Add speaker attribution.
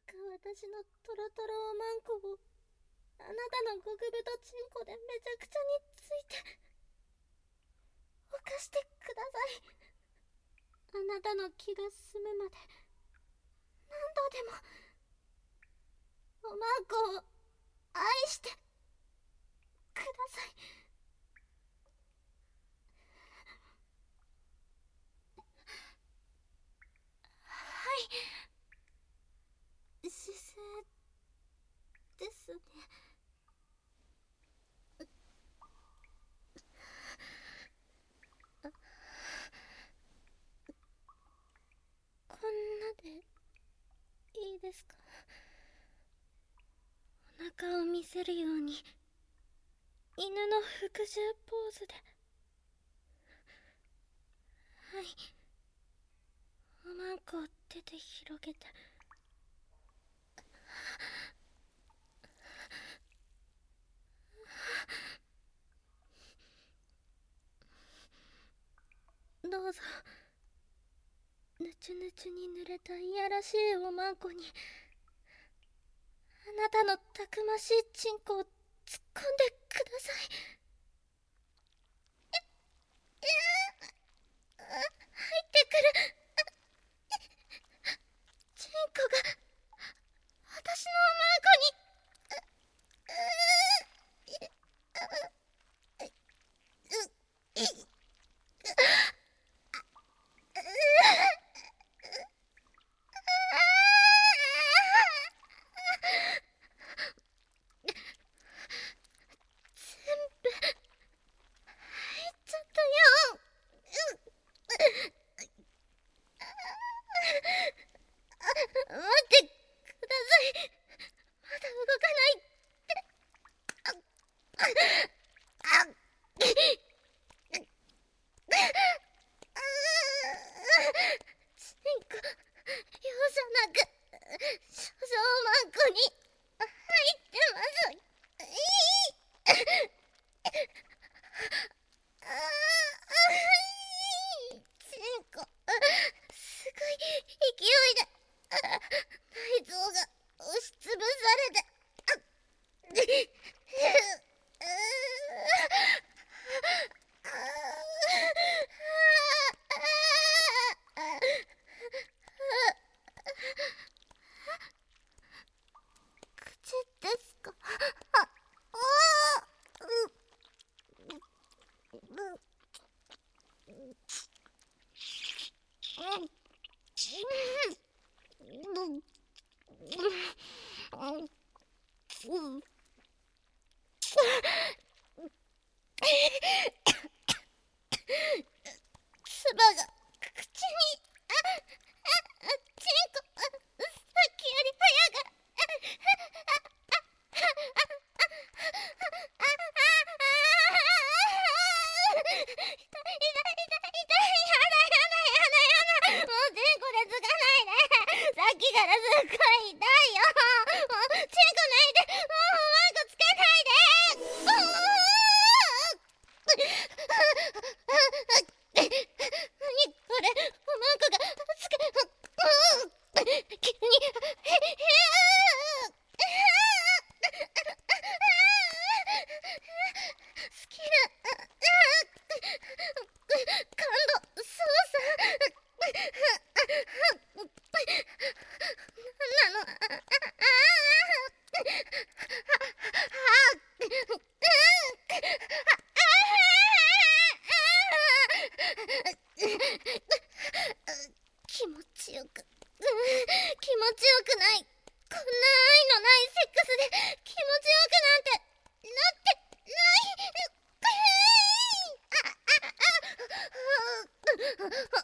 Speaker 1: か私のトロトロおまんこをあなたの極太チンコでめちゃくちゃについて犯してください。あなたの気が済むまで何度でもおまんこを愛してください。はい、姿勢ですね。こんなでいいですか？お腹を見せるように犬の服従ポーズで。はい、おまんこを手で広げて。どうぞ。ぬちゅぬちゅに濡れたいやらしいおまんこにあなたのたくましいチンコを突っ込んでください。入ってくるチンコが私のおまんこに。全部入っちゃったよ。待ってください。まだ動かないって。チンコ容赦なく少女おまんこに入ってます。チンコすごい勢いで内臓が押しつぶされて。口ですか？唾が口に。チンコさっきより早が。もうチンコでつかないで。さっきからすっごい痛いよ。もうチンコないで。もうおまんこつけないで。何これ、おまんこがつけ。急にスキル感度操作。なんなの。気持ちよく気持ちよくない。こんな愛のないセックスで気持ちよくなんてなってない。